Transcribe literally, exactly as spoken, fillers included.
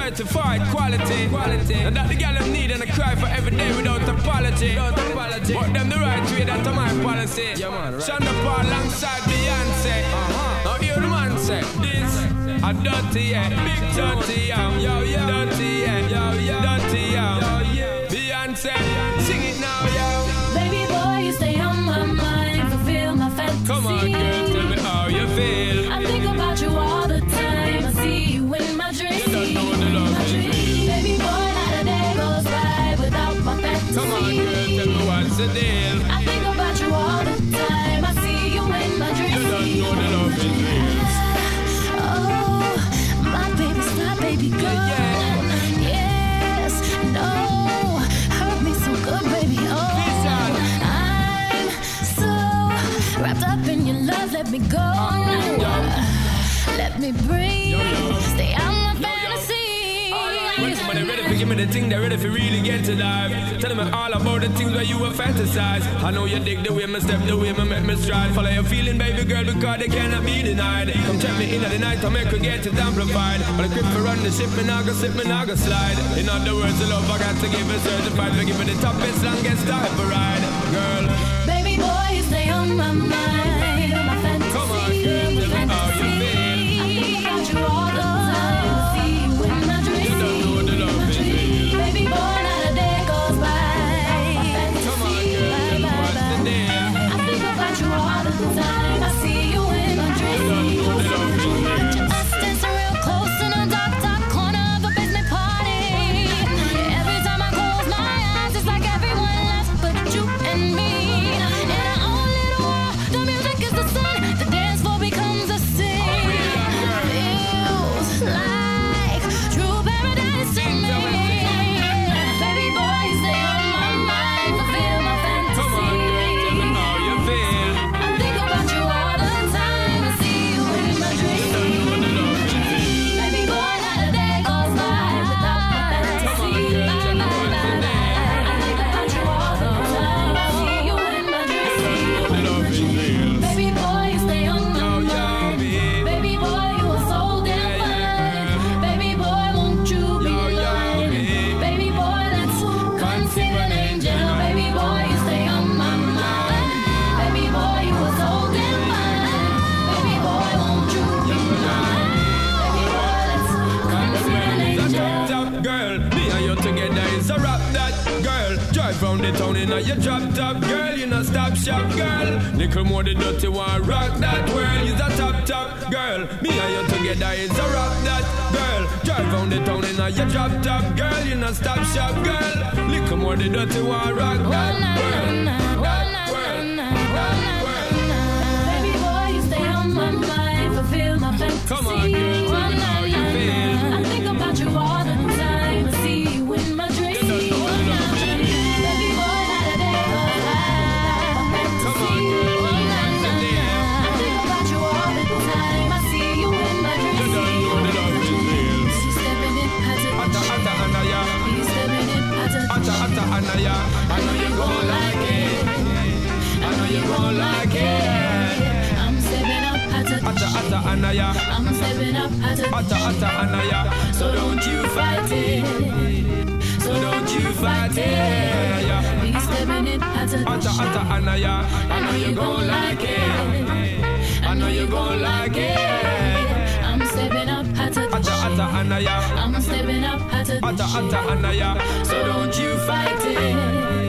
certified quality. Quality. And that the girl them need and I cry for every day without apology. Without apology. But them the right way, that's my policy. Yeah, man, right. Shonda Paul alongside Beyonce. Uh-huh. Now hear the man say, this a dirty, yeah. Big dirty, yeah. Yo, yo. Dirty, yeah. Yo, yo. Dirty, yeah. Yo, yeah. Beyonce, sing it now, yo. Baby boy, you stay on my mind, fulfill my fantasy. Come on, girl, tell me how you feel. I think about you all the time. I see you in my dreams. You don't know the love is real. Baby boy, not a day goes by without my fantasy. Come on, girl, tell me what's the deal. I think about you all the time. I see you in my dreams. You don't know the love is real. Oh, my baby's my baby girl. Yeah, yeah. Yes, no, hurt me so good, baby. Oh, I'm so wrapped up in your love. Let me go. Let me breathe. Yo, yo. Stay out my Yo, yo. fantasy. When somebody ready to give me the thing, they're ready for really get to life. Tell me all about the things where you will fantasize. I know you dig the way me step, the way me make me stride. Follow your feeling, baby girl, because they cannot be denied. Come check me in at the night, I make her get it amplified. But I grip for run the ship, me now go slip, me now go slide. In other words, the love I got to give it certified. For give me the toughest, longest type of ride. Girl, Baby boy, you stay on my mind. My fantasy. come on, girl, tell me how you feel. I think about you all the time. I see you in my dreams. You don't know the love is real. Baby boy, not a day goes by. Come on, girl, tell me what's the deal. I think about you all the time. I see you in my dreams. You don't know the love is real. Us dancing real close in a dark, dark corner of a basement party. Every time I close my eyes, it's like everyone else but you and me. In our own little world, the music is the sun. The dance floor becomes a scene. Feels like true paradise to me. Baby boy, you stay on my mind, fulfill my fantasy. Come on, girl, tell me how you feel. I think about you all the time. I see you in my dreams. You don't know the love is real. Baby boy, not a day goes by without my fantasy. Come on, girl, tell me what's the deal. I think about you all the time. I see you in my dreams. The love is real. Baby boy, you stay on my Yo, yo, mind. babe. Baby boy, you are so damn Yeah, yeah. fine. Baby boy, won't you be Yo, yo, mine? babe. Baby boy, let's conceive an angel. Baby boy, you stay on my mind. Baby boy, you are so damn fine. Baby boy, won't you be mine? Baby boy, let's conceive an angel. Top girl, me and you together is a rap that girl. Drive round the town in a your drop top girl, you know stop shop girl. Nickel more the dirty one, rock that world. Is a top top girl. Me and you together is a rap that girl. Drive round the town in a your drop top girl, you know stop shop girl. Nickel more the dirty one, rock that world. That world, that world. Baby boy, you stay on my mind, fulfill my fantasy. Come on, girl, tell me how you feel. I think about you all the time. I see you in my dreams. You don't know the love is real. Baby boy, not a day goes by. Come on, girl, tell me what's the deal. I think about you all the time. I see you in my You dreams. don't know the love is real. She's stepping in, had to Atta, atta, anaya. He's stepping in, had to Atta, atta, anaya. I know you gon' like it. I know you gon' like it. I'm stepping up, had to Atta, atta, anaya. I'm stepping up, had to Atta, atta, anaya. So don't you fight it. So don't you fight it. Yeah. He's stepping in, had to Atta, atta, anaya. I know you gon' like it. I know you gon' like it. I'm stepping up, had to Atta, atta, anaya. I'm stepping up, had to Atta, atta, anaya. So don't you fight it.